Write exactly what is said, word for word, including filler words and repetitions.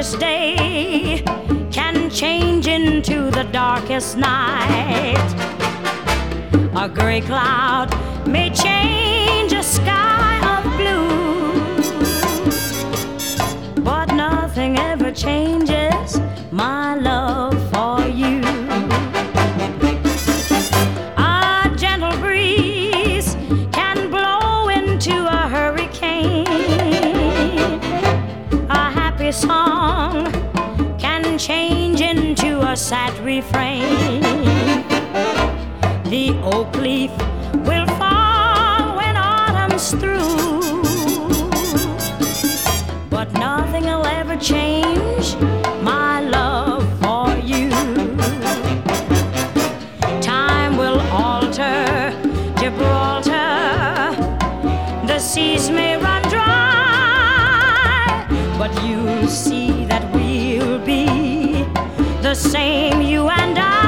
brightest day can change into the darkest night. A gray cloud may change a sky of blue, but nothing ever changes my love for you. A gentle breeze can blow into a hurricane. A happy song can change into a sad refrain. The oak leaf will fall when autumn's through, but nothing will ever change my love for you. Time will alter Gibraltar, the seas may run dry, but you'll see that we'll be the same, you and I.